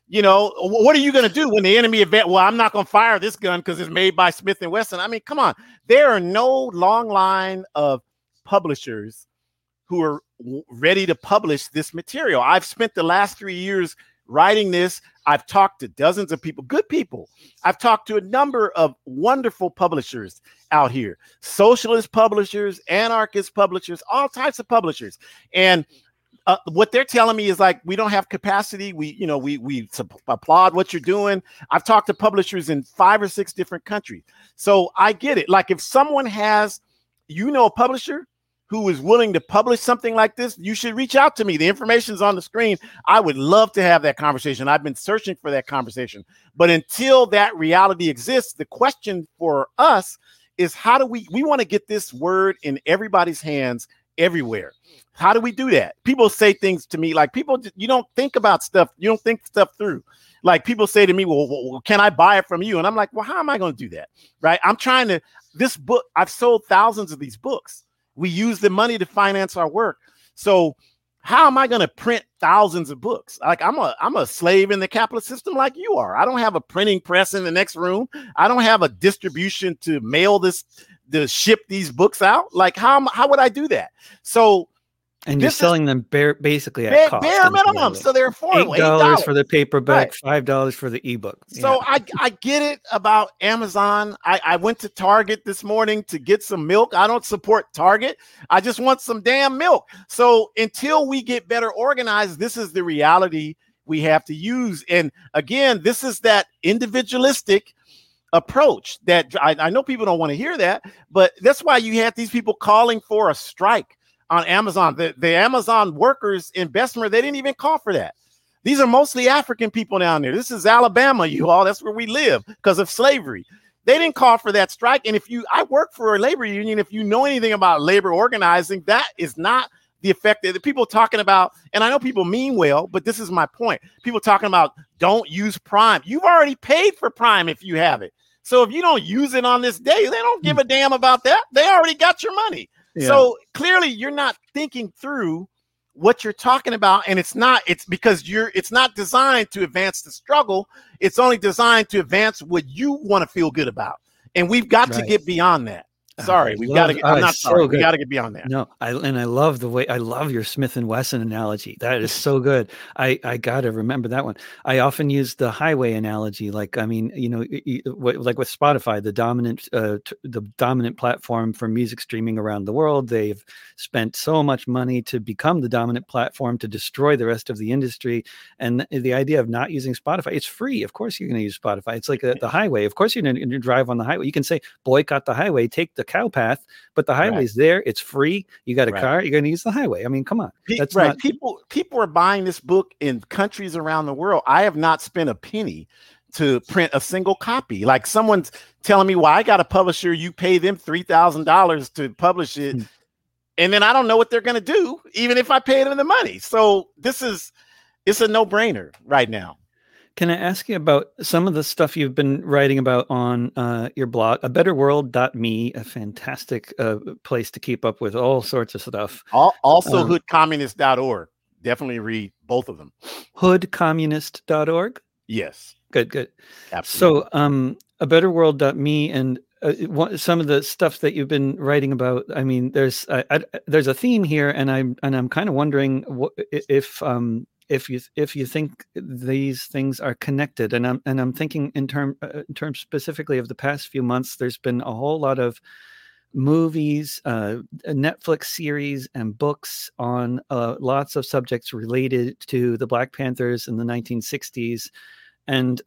what are you going to do when the enemy event? Well, I'm not going to fire this gun because it's made by Smith and Wesson. I mean, come on. There are no long line of publishers who are ready to publish this material. I've spent the last 3 years writing this. I've talked to dozens of people, good people. I've talked to a number of wonderful publishers out here, socialist publishers, anarchist publishers, all types of publishers. And what they're telling me is, like, we don't have capacity. We applaud what you're doing. I've talked to publishers in 5 or 6 different countries. So I get it. Like, if someone has, a publisher who is willing to publish something like this, you should reach out to me. The information's on the screen. I would love to have that conversation. I've been searching for that conversation. But until that reality exists, the question for us is, how do we want to get this word in everybody's hands everywhere. How do we do that? People say things to me like, you don't think about stuff. You don't think stuff through. Like, people say to me, well, can I buy it from you? And I'm like, well, how am I going to do that? Right. This book, I've sold thousands of these books. We use the money to finance our work. So how am I going to print thousands of books? Like, I'm a slave in the capitalist system like you are. I don't have a printing press in the next room. I don't have a distribution to mail to ship these books out. Like, how would I do that? So, and you're selling them basically at cost. Bare minimum. So they're affordable. $8 for the paperback, right. $5 for the ebook. So yeah. I get it about Amazon. I went to Target this morning to get some milk. I don't support Target. I just want some damn milk. So until we get better organized, this is the reality we have to use. And again, this is that individualistic approach that I know people don't want to hear that, but that's why you had these people calling for a strike on Amazon. The Amazon workers in Bessemer, they didn't even call for that. These are mostly African people down there. This is Alabama, you all. That's where we live because of slavery. They didn't call for that strike. And I work for a labor union. If you know anything about labor organizing, that is not the effect that the people talking about. And I know people mean well, but this is my point. People talking about don't use Prime. You've already paid for Prime if you have it. So if you don't use it on this day, they don't give a damn about that. They already got your money. Yeah. So clearly you're not thinking through what you're talking about. And it's not designed to advance the struggle. It's only designed to advance what you want to feel good about. And we've got to get beyond that. Sorry, we've got to get, I'm not it's sorry. so We good. got to get beyond that. No, I love the way I love your Smith and Wesson analogy. That is so good. I got to remember that one. I often use the highway analogy. Like, I mean, like with Spotify, the dominant platform for music streaming around the world. They've spent so much money to become the dominant platform to destroy the rest of the industry. And the idea of not using Spotify, it's free. Of course, you're going to use Spotify. It's like the highway. Of course, you're going to drive on the highway. You can say boycott the highway, take the cow path, but the highway's there. It's free. You got a car. You're going to use the highway. I mean, come on. That's right. People are buying this book in countries around the world. I have not spent a penny to print a single copy. Like someone's telling me, well, I got a publisher. You pay them $3,000 to publish it. And then I don't know what they're going to do, even if I pay them the money. So it's a no-brainer right now. Can I ask you about some of the stuff you've been writing about on your blog, abetterworld.me, a fantastic place to keep up with all sorts of stuff. Also hoodcommunist.org. Definitely read both of them. Hoodcommunist.org? Yes. Good. Absolutely. So abetterworld.me and some of the stuff that you've been writing about. I mean, there's a theme here, and I'm kind of wondering if you think these things are connected, and I'm thinking in terms specifically of the past few months, there's been a whole lot of movies, Netflix series, and books on lots of subjects related to the Black Panthers in the 1960s. And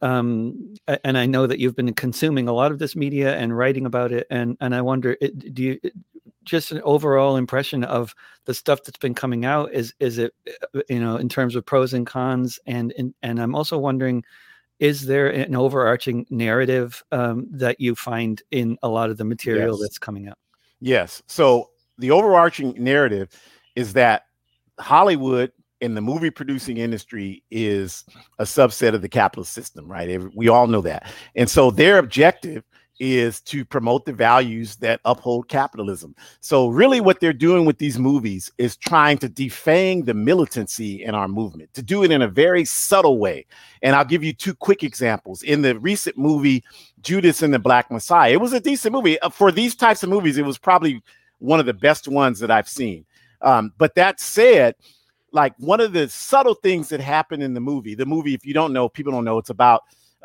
I know that you've been consuming a lot of this media and writing about it, and I wonder, do you just an overall impression of the stuff that's been coming out? Is it, in terms of pros and cons, and I'm also wondering, is there an overarching narrative that you find in a lot of the material that's coming out? Yes. So the overarching narrative is that Hollywood and the movie producing industry is a subset of the capitalist system, right? We all know that. And so their objective is to promote the values that uphold capitalism. So really what they're doing with these movies is trying to defang the militancy in our movement, to do it in a very subtle way. And I'll give you two quick examples. In the recent movie, Judas and the Black Messiah, it was a decent movie. For these types of movies, it was probably one of the best ones that I've seen. But that said, like one of the subtle things that happened in the movie, if you don't know, people don't know, it's about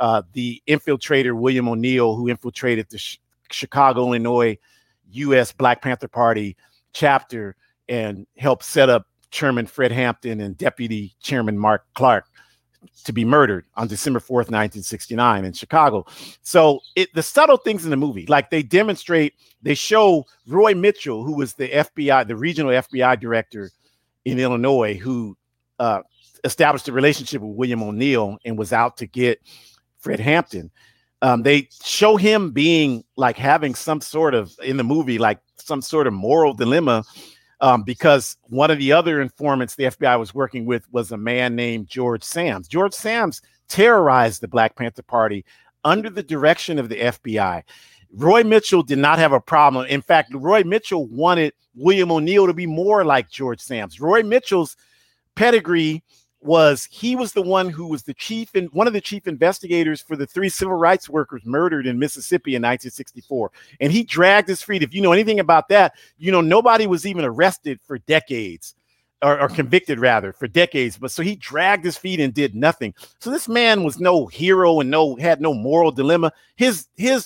the infiltrator, William O'Neill, who infiltrated the Chicago, Illinois, U.S. Black Panther Party chapter and helped set up Chairman Fred Hampton and Deputy Chairman Mark Clark to be murdered on December 4th, 1969 in Chicago. So the subtle things in the movie, like they show Roy Mitchell, who was the regional FBI director in Illinois, who established a relationship with William O'Neill and was out to get Fred Hampton. They show him being like having some sort of, in the movie, like some sort of moral dilemma, because one of the other informants the FBI was working with was a man named George Sams. George Sams terrorized the Black Panther Party under the direction of the FBI. Roy Mitchell did not have a problem. In fact, Roy Mitchell wanted William O'Neill to be more like George Sams. Roy Mitchell's pedigree he was the one who was one of the chief investigators for the 3 civil rights workers murdered in Mississippi in 1964. And he dragged his feet. If you know anything about that, nobody was even arrested for decades, or convicted rather, for decades. But so he dragged his feet and did nothing. So this man was no hero and had no moral dilemma. His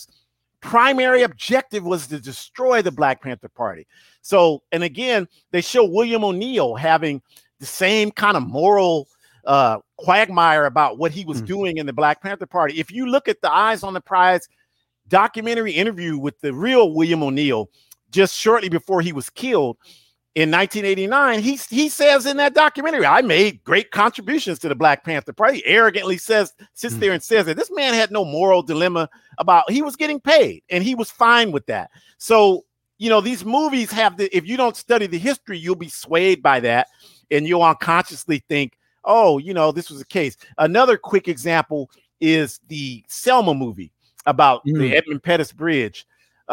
primary objective was to destroy the Black Panther Party. So, and again, they show William O'Neill having the same kind of moral quagmire about what he was doing in the Black Panther Party. If you look at the Eyes on the Prize documentary interview with the real William O'Neill, just shortly before he was killed in 1989, he says in that documentary, I made great contributions to the Black Panther Party. Arrogantly sits there and says that this man had no moral dilemma about, he was getting paid and he was fine with that. So, these movies if you don't study the history, you'll be swayed by that. And you'll unconsciously think, oh, this was the case. Another quick example is the Selma movie about the Edmund Pettus Bridge,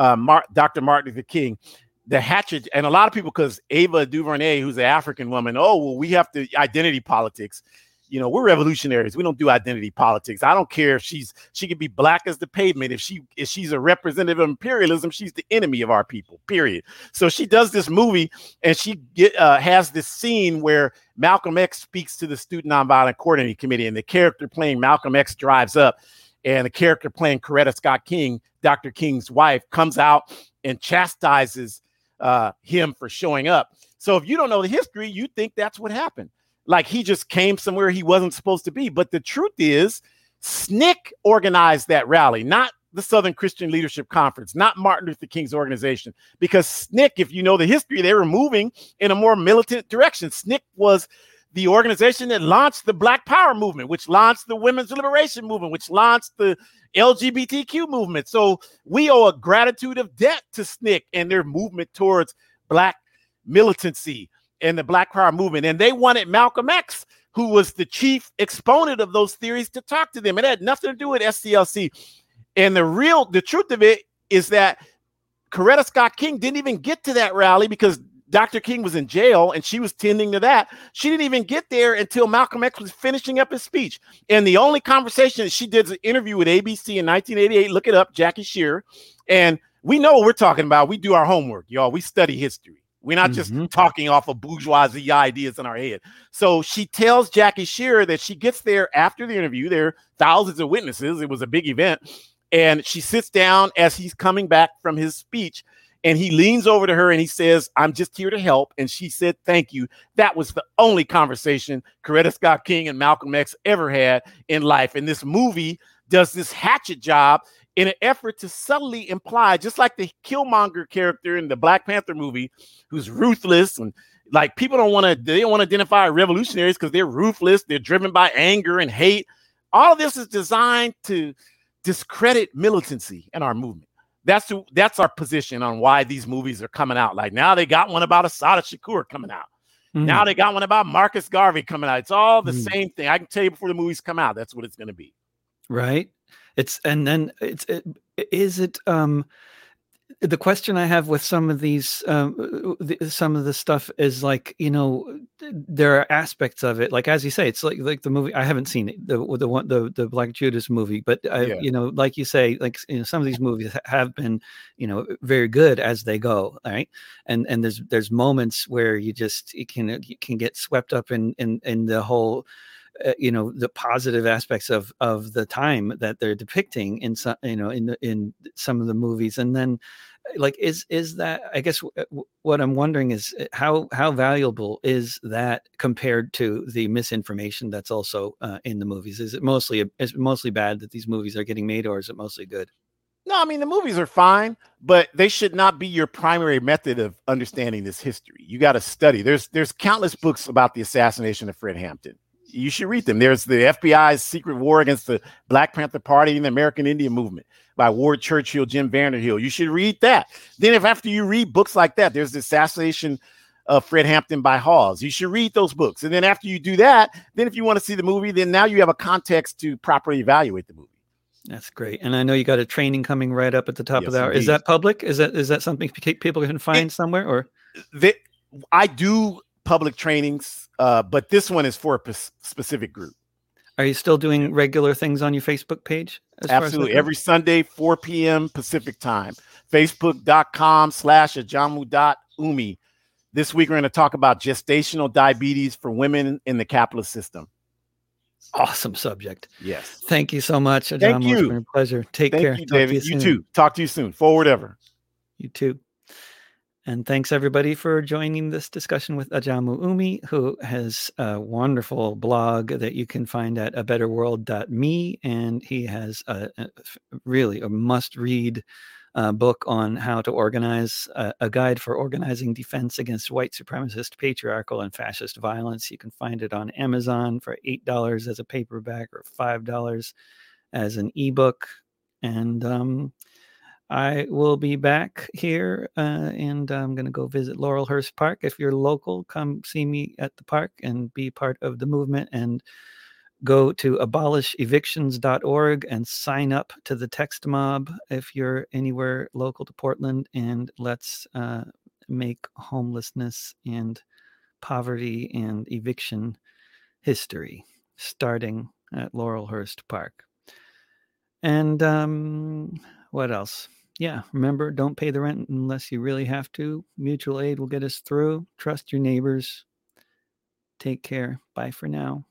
Dr. Martin Luther King, the hatchet. And a lot of people, because Ava DuVernay, who's an African woman, we have to identity politics. You know, we're revolutionaries. We don't do identity politics. I don't care if she could be black as the pavement. If she's a representative of imperialism, she's the enemy of our people, period. So she does this movie, and she has this scene where Malcolm X speaks to the Student Nonviolent Coordinating Committee, and the character playing Malcolm X drives up, and the character playing Coretta Scott King, Dr. King's wife, comes out and chastises him for showing up. So if you don't know the history, you think that's what happened. Like he just came somewhere he wasn't supposed to be. But the truth is, SNCC organized that rally, not the Southern Christian Leadership Conference, not Martin Luther King's organization. Because SNCC, if you know the history, they were moving in a more militant direction. SNCC was the organization that launched the Black Power movement, which launched the Women's Liberation movement, which launched the LGBTQ movement. So we owe a gratitude of debt to SNCC and their movement towards Black militancy and the Black Power movement. And they wanted Malcolm X, who was the chief exponent of those theories, to talk to them. It had nothing to do with SCLC. And the truth of it is that Coretta Scott King didn't even get to that rally because Dr. King was in jail and she was tending to that. She didn't even get there until Malcolm X was finishing up his speech. And the only conversation that she did is an interview with ABC in 1988. Look it up, Jackie Shearer. And we know what we're talking about. We do our homework, y'all. We study history. We're not just talking off of bourgeoisie ideas in our head. So she tells Jackie Shearer that she gets there after the interview. There are thousands of witnesses. It was a big event. And she sits down as he's coming back from his speech. And he leans over to her and he says, "I'm just here to help." And she said, "Thank you." That was the only conversation Coretta Scott King and Malcolm X ever had in life. And this movie does this hatchet job in an effort to subtly imply, just like the Killmonger character in the Black Panther movie, who's ruthless, and like people don't want to identify revolutionaries because they're ruthless, they're driven by anger and hate. All of this is designed to discredit militancy in our movement. That's our position on why these movies are coming out. Like now they got one about Assata Shakur coming out. Now they got one about Marcus Garvey coming out. It's all the same thing. I can tell you before the movies come out, that's what it's going to be. Right. The question I have with some of these, some of the stuff is like, you know, there are aspects of it, like as you say, it's like the movie. I haven't seen it, the Black Judas movie, but you know, like you say, like you know, some of these movies have been, you know, very good as they go, right? And there's moments where you can get swept up in the whole. You know, the positive aspects of the time that they're depicting in some, you know, in some of the movies. And then like, is that, I guess what I'm wondering is how valuable is that compared to the misinformation that's also in the movies? Is it mostly bad that these movies are getting made, or is it mostly good? No, I mean, the movies are fine, but they should not be your primary method of understanding this history. You got to study. There's countless books about the assassination of Fred Hampton. You should read them. There's the FBI's secret war against the Black Panther Party and the American Indian Movement by Ward Churchill, Jim Vanderhill. You should read that. Then after you read books like that, there's the assassination of Fred Hampton by Hawes. You should read those books. And then after you do that, then if you want to see the movie, then now you have a context to properly evaluate the movie. That's great. And I know you got a training coming right up at the top of the hour. Indeed. Is that public? Is that something people can find somewhere? Or I do public trainings, but this one is for a specific group. Are you still doing regular things on your Facebook page? Absolutely. Every Sunday, 4 p.m. Pacific time. Facebook.com/ajamu.umi. This week, we're going to talk about gestational diabetes for women in the capitalist system. Awesome subject. Yes. Thank you so much, Ajamu. Thank you. It's been a pleasure. Take care. Thank you, David. You too. Talk to you soon. Forward ever. You too. And thanks everybody for joining this discussion with Ajamu Umi, who has a wonderful blog that you can find at abetterworld.me. And he has really a must-read book on how to organize, a guide for organizing defense against white supremacist, patriarchal, and fascist violence. You can find it on Amazon for $8 as a paperback or $5 as an ebook. And I will be back here, and I'm going to go visit Laurelhurst Park. If you're local, come see me at the park and be part of the movement, and go to abolishevictions.org and sign up to the text mob if you're anywhere local to Portland. And let's make homelessness and poverty and eviction history. starting at Laurelhurst Park. And what else? Yeah, remember, don't pay the rent unless you really have to. Mutual aid will get us through. Trust your neighbors. Take care. Bye for now.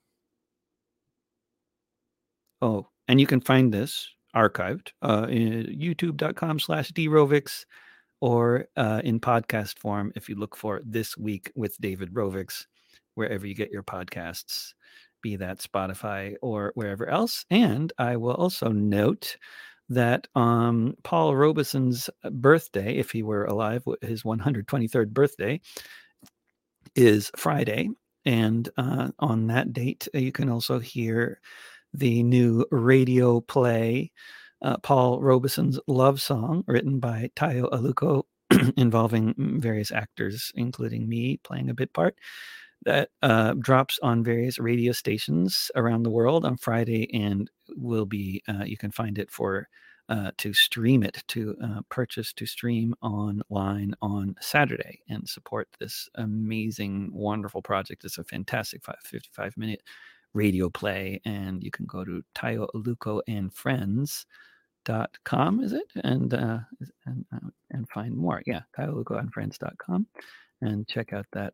Oh, and you can find this archived in youtube.com/drovix or in podcast form if you look for This Week with David Rovix, wherever you get your podcasts, be that Spotify or wherever else. And I will also note that Paul Robeson's birthday, if he were alive, his 123rd birthday, is Friday. And on that date, you can also hear the new radio play, Paul Robeson's Love Song, written by Tayo Aluko, involving various actors, including me playing a bit part, that drops on various radio stations around the world on Friday, and will be, you can find it to stream it, to purchase, to stream online on Saturday and support this amazing, wonderful project. It's a fantastic 55-minute radio play, and you can go to Tayo Aluko and Friends.com, is it? And find more. Yeah, TayoAlukoandFriends.com, and check out that.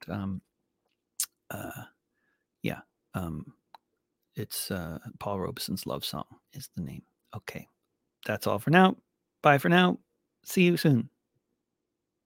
It's Paul Robeson's Love Song is the name. Okay, that's all for now. Bye for now. See you soon.